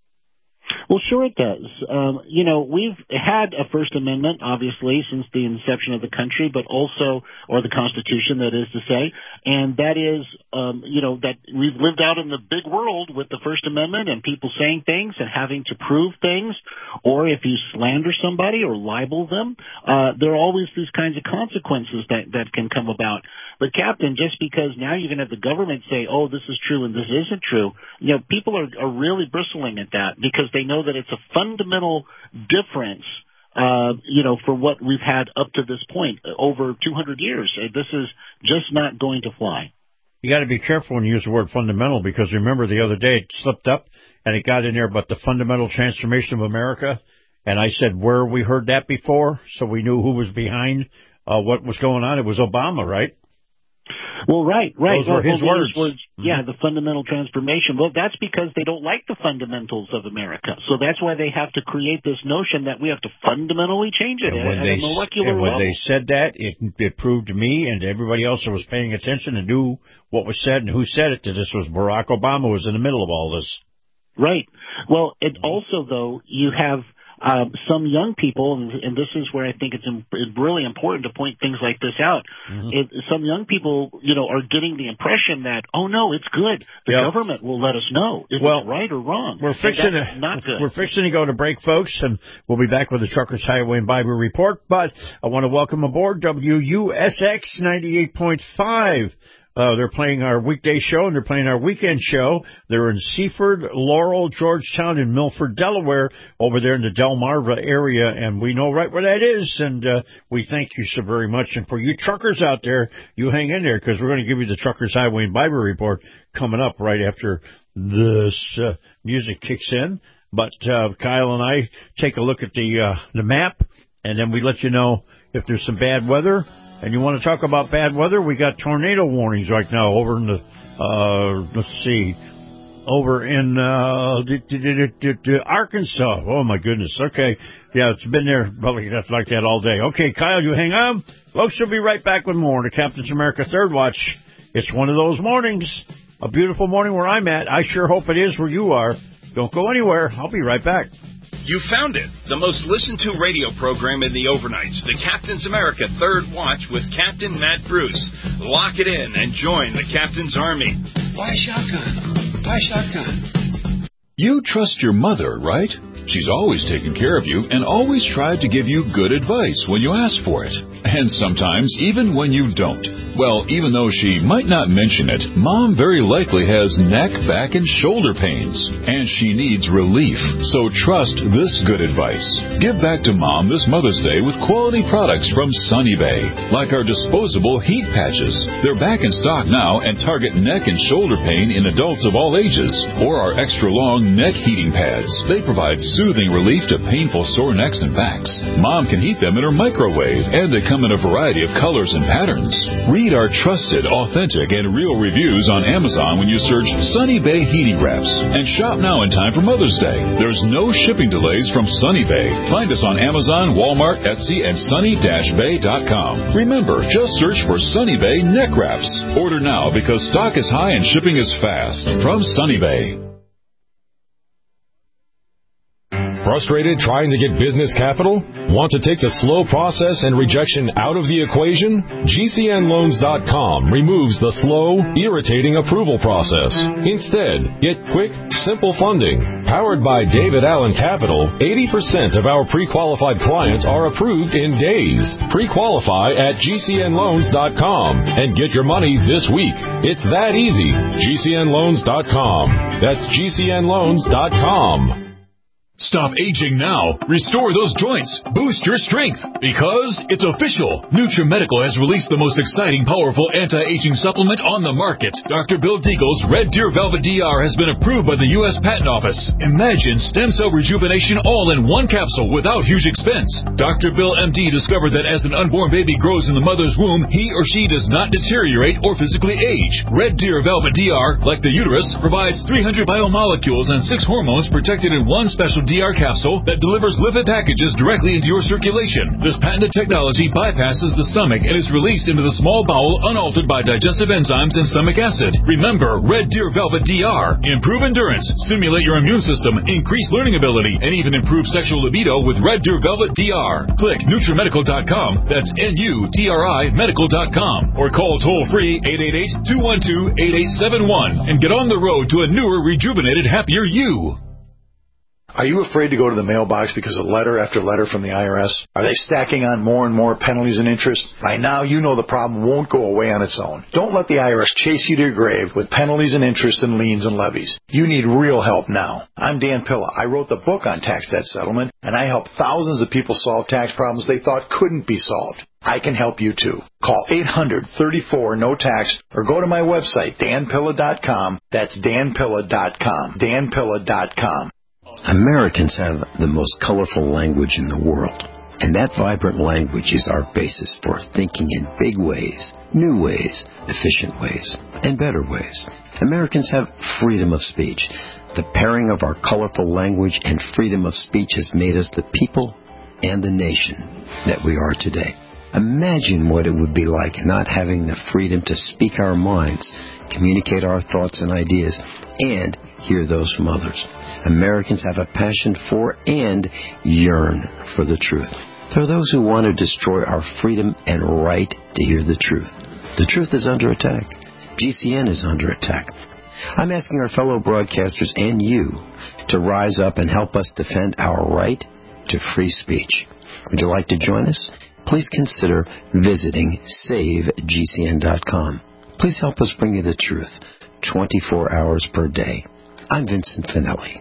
Well, sure it does. Um, you know, we've had a First Amendment, obviously, since the inception of the country, but also, or the Constitution, that is to say, and that is, um, you know, that we've lived out in the big world with the First Amendment and people saying things and having to prove things, or if you slander somebody or libel them, uh, there are always these kinds of consequences that, that can come about. But, Captain, just because now you can have the government say, oh, this is true and this isn't true, you know, people are, are really bristling at that because they know that it's a fundamental difference, uh, you know, for what we've had up to this point, over two hundred years. This is just not going to fly. You got to be careful when you use the word fundamental because remember the other day it slipped up and it got in there about the fundamental transformation of America. And I said, where we heard that before? So we knew who was behind uh, what was going on. It was Obama, right? Well, right, right. Those were his well, words. words. Yeah, the fundamental transformation. Well, that's because they don't like the fundamentals of America. So that's why they have to create this notion that we have to fundamentally change it and when at they, a molecular and when level. they said that, it, it proved to me and to everybody else that was paying attention and knew what was said and who said it, that this was Barack Obama was in the middle of all this. Right. Well, it also, though, you have Uh, some young people, and, and this is where I think it's, im- it's really important to point things like this out. Mm-hmm. It, some young people, you know, are getting the impression that, oh no, it's good. The yep. government will let us know if well, it's right or wrong. We're fixing to not good. We're fixing to go to break, folks, and we'll be back with the Truckers Highway and Bible Report. But I want to welcome aboard W U S X ninety-eight point five. Uh, they're playing our weekday show, and they're playing our weekend show. They're in Seaford, Laurel, Georgetown, and Milford, Delaware, over there in the Delmarva area, and we know right where that is, and uh, we thank you so very much. And for you truckers out there, you hang in there, because we're going to give you the Truckers Highway and Bible Report coming up right after this uh, music kicks in. But uh, Kyle and I take a look at the uh, the map, and then we let you know if there's some bad weather. And you want to talk about bad weather? We got tornado warnings right now over in the, uh, let's see, over in uh, d- d- d- d- d- Arkansas. Oh, my goodness. Okay. Yeah, it's been there probably like that all day. Okay, Kyle, you hang on. Folks, we'll be right back with more on the Captain's America Third Watch. It's one of those mornings, a beautiful morning where I'm at. I sure hope it is where you are. Don't go anywhere. I'll be right back. You found it, the most listened to radio program in the overnights, the Captain's America Third Watch with Captain Matt Bruce. Lock it in and join the Captain's Army. Buy shotgun. Buy shotgun. You trust your mother, right? She's always taken care of you and always tried to give you good advice when you ask for it. And sometimes even when you don't. Well, even though she might not mention it, Mom very likely has neck, back, and shoulder pains. And she needs relief. So trust this good advice. Give back to Mom this Mother's Day with quality products from Sunny Bay. Like our disposable heat patches. They're back in stock now and target neck and shoulder pain in adults of all ages. Or our extra long neck heating pads. They provide soothing relief to painful sore necks and backs. Mom can heat them in her microwave, and they come in a variety of colors and patterns. Read our trusted, authentic, and real reviews on Amazon when you search Sunny Bay Heating Wraps. And shop now in time for Mother's Day. There's no shipping delays from Sunny Bay. Find us on Amazon, Walmart, Etsy, and sunny dash bay dot com. Remember, just search for Sunny Bay Neck Wraps. Order now because stock is high and shipping is fast. From Sunny Bay. Frustrated trying to get business capital? Want to take the slow process and rejection out of the equation? G C N loans dot com removes the slow, irritating approval process. Instead, get quick, simple funding. Powered by David Allen Capital, eighty percent of our pre-qualified clients are approved in days. Pre-qualify at G C N loans dot com and get your money this week. It's that easy. G C N loans dot com. That's G C N loans dot com. Stop aging now. Restore those joints. Boost your strength. Because it's official. NutriMedical has released the most exciting, powerful anti-aging supplement on the market. Doctor Bill Deagle's Red Deer Velvet D R has been approved by the U S Patent Office. Imagine stem cell rejuvenation all in one capsule without huge expense. Doctor Bill M D discovered that as an unborn baby grows in the mother's womb, he or she does not deteriorate or physically age. Red Deer Velvet D R, like the uterus, provides three hundred biomolecules and six hormones protected in one special D R capsule that delivers lipid packages directly into your circulation. This patented technology bypasses the stomach and is released into the small bowel unaltered by digestive enzymes and stomach acid. Remember, Red Deer Velvet D R. Improve endurance, stimulate your immune system, increase learning ability, and even improve sexual libido with Red Deer Velvet D R. Click NutriMedical dot com, that's N U T R I medical dot com, or call toll-free eight eight eight, two one two, eight eight seven one and get on the road to a newer, rejuvenated, happier you. Are you afraid to go to the mailbox because of letter after letter from the I R S? Are they stacking on more and more penalties and interest? By now, you know the problem won't go away on its own. Don't let the I R S chase you to your grave with penalties and interest and liens and levies. You need real help now. I'm Dan Pilla. I wrote the book on tax debt settlement, and I help thousands of people solve tax problems they thought couldn't be solved. I can help you too. Call eight hundred, thirty-four, no tax or go to my website, Dan Pilla dot com. That's Dan Pilla dot com. Dan Pilla dot com. Americans have the most colorful language in the world, and that vibrant language is our basis for thinking in big ways, new ways, efficient ways, and better ways. Americans have freedom of speech. The pairing of our colorful language and freedom of speech has made us the people and the nation that we are today. Imagine what it would be like not having the freedom to speak our minds, communicate our thoughts and ideas, and hear those from others. Americans have a passion for and yearn for the truth. There are those who want to destroy our freedom and right to hear the truth. The truth is under attack. G C N is under attack. I'm asking our fellow broadcasters and you to rise up and help us defend our right to free speech. Would you like to join us? Please consider visiting save G C N dot com. Please help us bring you the truth twenty-four hours per day. I'm Vincent Finelli.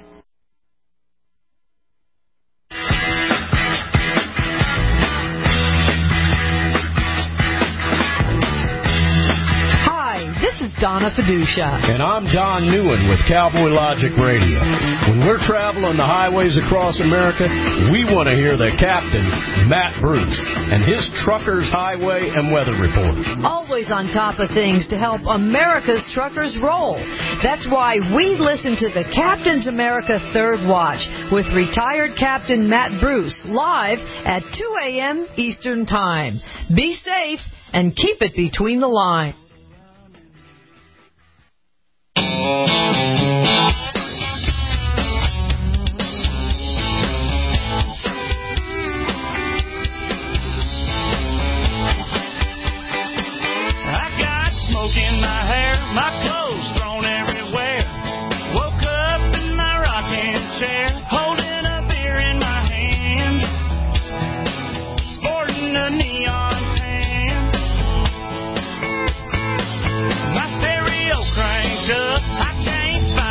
Donna Fiducia. And I'm Don Newen with Cowboy Logic Radio. When we're traveling the highways across America, we want to hear the captain, Matt Bruce, and his Truckers Highway and Weather Report. Always on top of things to help America's truckers roll. That's why we listen to the Captain's America Third Watch with retired Captain Matt Bruce live at two a.m. Eastern Time. Be safe and keep it between the lines. In my hair, my clothes thrown everywhere. Woke up in my rocking chair, holding a beer in my hand, sporting a neon tan. My stereo cranked up, I can't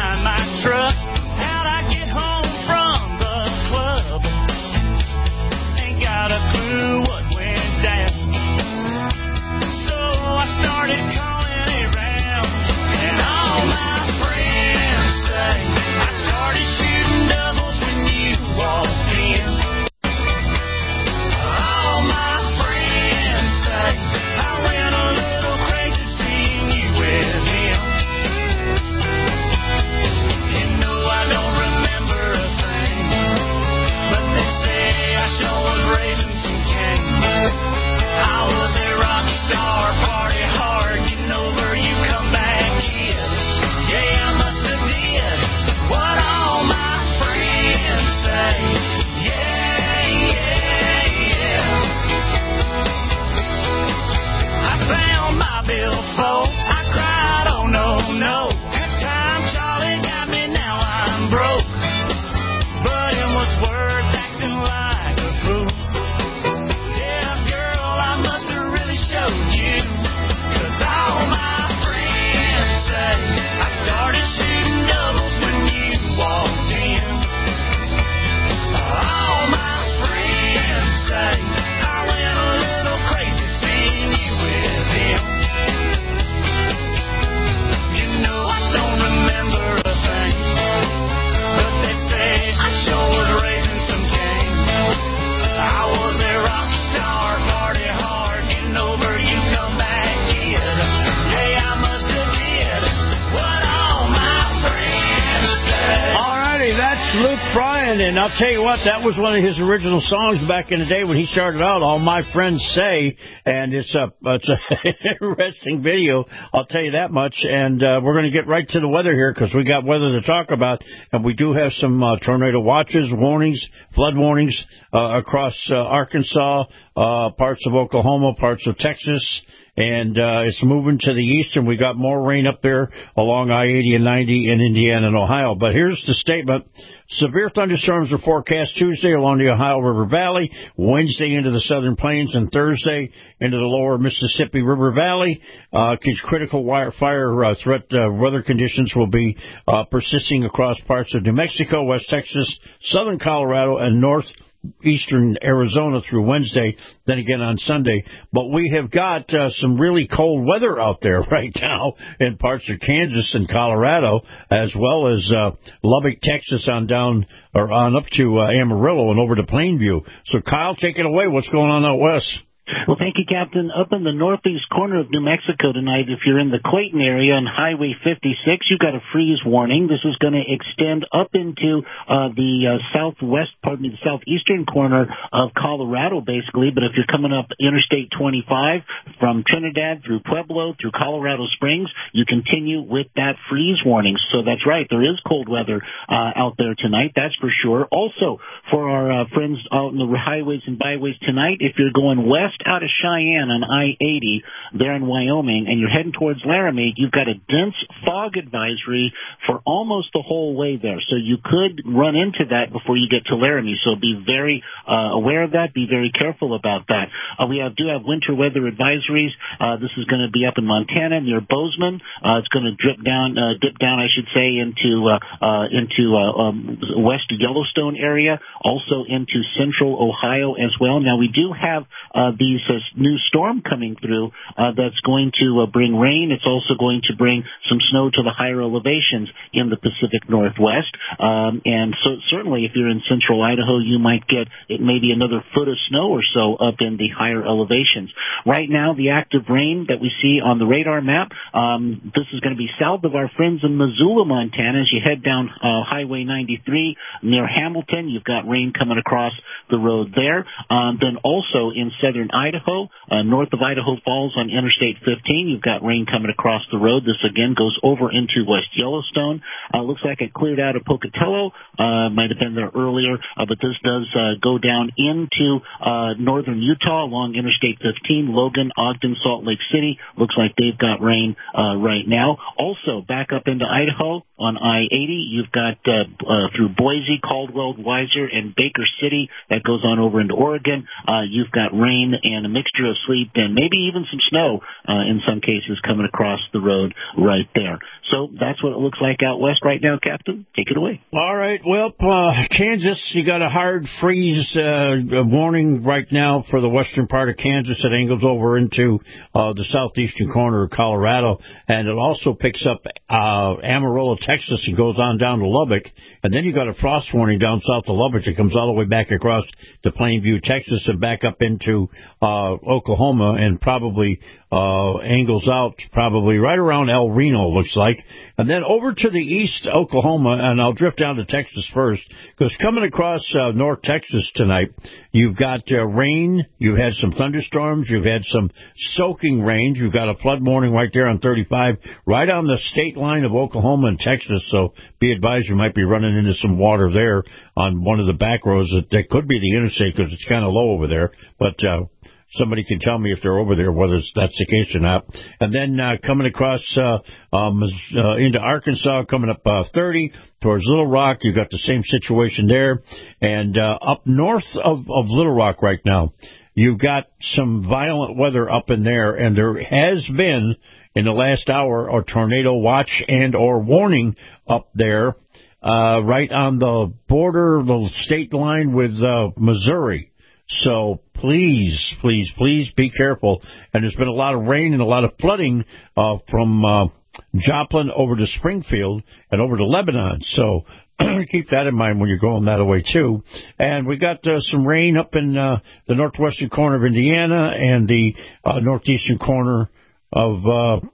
man, and I'll tell you what, that was one of his original songs back in the day when he started out, All My Friends Say, and it's a it's an interesting video, I'll tell you that much, and uh, we're going to get right to the weather here because we got weather to talk about, and we do have some uh, tornado watches, warnings, flood warnings uh, across uh, Arkansas, uh, parts of Oklahoma, parts of Texas, and uh, it's moving to the east, and we got more rain up there along I eighty and ninety in Indiana and Ohio. But here's the statement. Severe thunderstorms are forecast Tuesday along the Ohio River Valley, Wednesday into the southern plains, and Thursday into the lower Mississippi River Valley. Uh, critical wire fire uh, threat uh, weather conditions will be uh, persisting across parts of New Mexico, West Texas, southern Colorado, and north eastern Arizona through Wednesday, then again on Sunday. But we have got uh, some really cold weather out there right now in parts of Kansas and Colorado, as well as uh, Lubbock, Texas, on down or on up to uh, Amarillo and over to Plainview. So, Kyle, take it away. What's going on out west? Well, thank you, Captain. Up in the northeast corner of New Mexico tonight, if you're in the Clayton area on Highway fifty-six, you've got a freeze warning. This is going to extend up into uh, the uh, southwest, pardon me, the southeastern corner of Colorado, basically. But if you're coming up Interstate twenty-five from Trinidad through Pueblo through Colorado Springs, you continue with that freeze warning. So that's right, there is cold weather uh, out there tonight, that's for sure. Also, for our uh, friends out in the highways and byways tonight, if you're going west out of Cheyenne on I eighty there in Wyoming and you're heading towards Laramie, you've got a dense fog advisory for almost the whole way there. So you could run into that before you get to Laramie. So be very uh, aware of that. Be very careful about that. Uh, we have, do have winter weather advisories. Uh, this is going to be up in Montana near Bozeman. Uh, it's going to drip down, uh, dip down, I should say, into uh, uh, into uh, um, west Yellowstone area, also into central Ohio as well. Now we do have uh, these uh, new storm coming through uh, that's going to uh, bring rain. It's also going to bring some snow to the higher elevations in the Pacific Northwest. Um, and so certainly if you're in central Idaho, you might get it maybe another foot of snow or so up in the higher elevations. Right now, the active rain that we see on the radar map, um, this is going to be south of our friends in Missoula, Montana. As you head down uh, Highway ninety-three near Hamilton, you've got rain coming across the road there. Um, then also in southern Idaho, uh, north of Idaho Falls on Interstate fifteen, you've got rain coming across the road. This again goes over into West Yellowstone. Uh, looks like it cleared out of Pocatello. Uh, might have been there earlier, uh, but this does uh, go down into uh, northern Utah along Interstate fifteen, Logan, Ogden, Salt Lake City. Looks like they've got rain uh, right now. Also, back up into Idaho on I eighty, you've got uh, uh, through Boise, Caldwell, Weiser, and Baker City. That goes on over into Oregon. Uh, you've got rain and a mixture of sleet and maybe even some snow uh, in some cases coming across the road right there. So that's what it looks like out west right now, Captain. Take it away. All right. Well, uh, Kansas, you got a hard freeze uh, warning right now for the western part of Kansas. It angles over into uh, the southeastern corner of Colorado, and it also picks up uh, Amarillo, Texas, and goes on down to Lubbock. And then you got a frost warning down south of Lubbock that comes all the way back across to Plainview, Texas, and back up into uh, Oklahoma, and probably uh, angles out probably right around El Reno, looks like. And then over to the east, Oklahoma, and I'll drift down to Texas first, because coming across uh, North Texas tonight, you've got uh, rain, you've had some thunderstorms, you've had some soaking rain, you've got a flood warning right there on thirty-five, right on the state line of Oklahoma and Texas, so be advised you might be running into some water there on one of the back roads. That, that could be the interstate because it's kind of low over there, but uh, somebody can tell me if they're over there, whether it's, that's the case or not. And then uh, coming across uh, um, uh, into Arkansas, coming up uh, thirty towards Little Rock, you've got the same situation there. And uh, up north of, of Little Rock right now, you've got some violent weather up in there, and there has been, in the last hour, a tornado watch and or warning up there uh, right on the border, the state line with uh, Missouri. So please, please, please be careful. And there's been a lot of rain and a lot of flooding uh, from uh, Joplin over to Springfield and over to Lebanon. So keep that in mind when you're going that way, too. And we got uh, some rain up in uh, the northwestern corner of Indiana and the uh, northeastern corner of uh,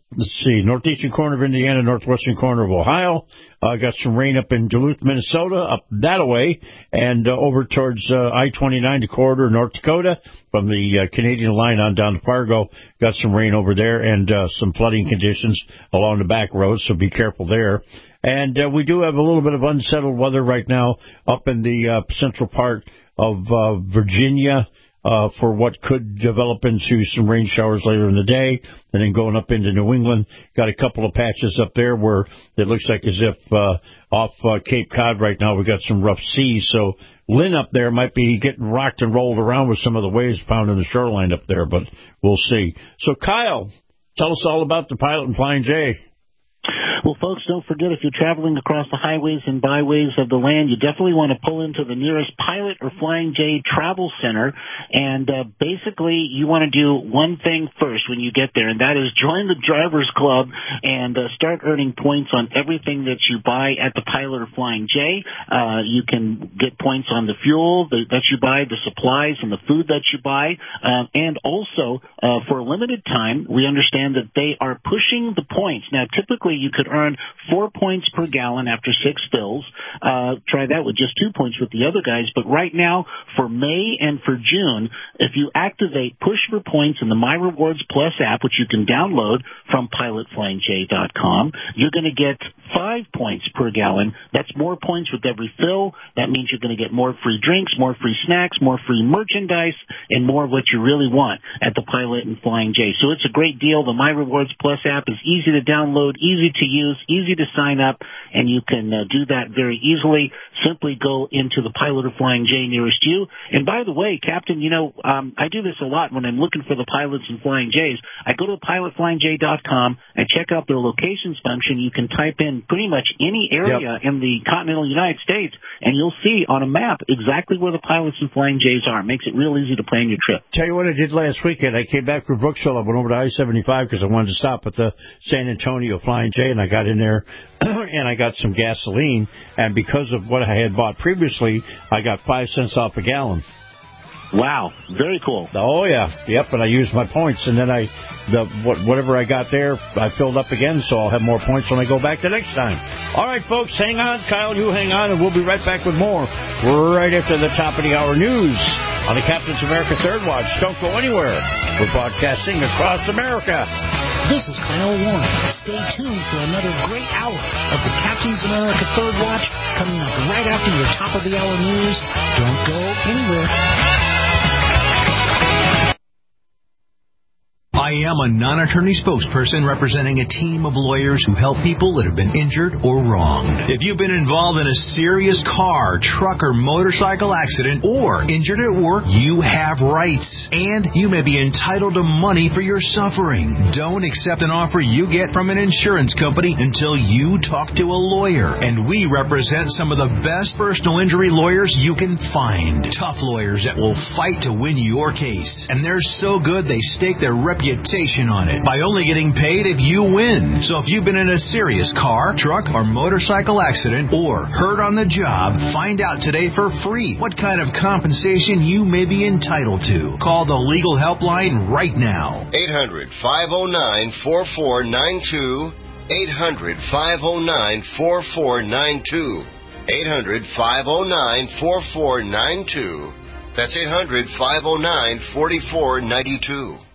let's see, northeastern corner of Indiana, northwestern corner of Ohio. Uh, got some rain up in Duluth, Minnesota, up that away, and uh, over towards uh, I twenty-nine, the corridor, North Dakota, from the uh, Canadian line on down to Fargo. Got some rain over there and uh, some flooding conditions along the back roads, so be careful there. And uh, we do have a little bit of unsettled weather right now up in the uh, central part of uh, Virginia, Uh, for what could develop into some rain showers later in the day, and then going up into New England. Got a couple of patches up there where it looks like as if uh, off uh, Cape Cod right now we got some rough seas. So Lynn up there might be getting rocked and rolled around with some of the waves pounding the shoreline up there, but we'll see. So Kyle, tell us all about the Pilot and Flying J. Well, folks, don't forget, if you're traveling across the highways and byways of the land, you definitely want to pull into the nearest Pilot or Flying J travel center. And uh, basically, you want to do one thing first when you get there, and that is join the Drivers Club and uh, start earning points on everything that you buy at the Pilot or Flying J. Uh, you can get points on the fuel that you buy, the supplies, and the food that you buy. Uh, and also, uh, for a limited time, we understand that they are pushing the points. Now, typically, you could earn four points per gallon after six fills. Uh, try that with just two points with the other guys. But right now, for May and for June, if you activate Push for Points in the My Rewards Plus app, which you can download from pilot flying j dot com, you're going to get five points per gallon. That's more points with every fill. That means you're going to get more free drinks, more free snacks, more free merchandise, and more of what you really want at the Pilot and Flying J. So it's a great deal. The My Rewards Plus app is easy to download, easy to use, easy to sign up, and you can uh, do that very easily. Simply go into the Pilot or Flying J nearest you. And by the way, Captain, you know, um, I do this a lot when I'm looking for the Pilots and Flying J's. I go to pilot flying j dot com and check out their locations function. You can type in pretty much any area yep. in the continental United States, and you'll see on a map exactly where the Pilots and Flying J's are. It makes it real easy to plan your trip. Tell you what I did last weekend. I came back from Brooksville. I went over to I seventy-five because I wanted to stop at the San Antonio Flying J, and I got in there and I got some gasoline, and because of what I had bought previously, I got five cents off a gallon. Wow, very cool. Oh, yeah. Yep, and I used my points, and then I, the what, whatever I got there, I filled up again, so I'll have more points when I go back the next time. All right, folks, hang on. Kyle, you hang on, and we'll be right back with more right after the top of the hour news on the Captain's America Third Watch. Don't go anywhere. We're broadcasting across America. This is Kyle Warren. Stay tuned for another great hour of the Captain's America Third Watch coming up right after your top of the hour news. Don't go anywhere. I am a non-attorney spokesperson representing a team of lawyers who help people that have been injured or wronged. If you've been involved in a serious car, truck, or motorcycle accident or injured at work, you have rights, and you may be entitled to money for your suffering. Don't accept an offer you get from an insurance company until you talk to a lawyer, and we represent some of the best personal injury lawyers you can find. Tough lawyers that will fight to win your case, and they're so good they stake their reputation on it by only getting paid if you win. So if you've been in a serious car, truck, or motorcycle accident or hurt on the job, find out today for free what kind of compensation you may be entitled to. Call the legal helpline right now. eight hundred, five oh nine, four four nine two. eight hundred, five oh nine, four four nine two. eight hundred, five oh nine, four four nine two. That's eight hundred, five oh nine, four four nine two.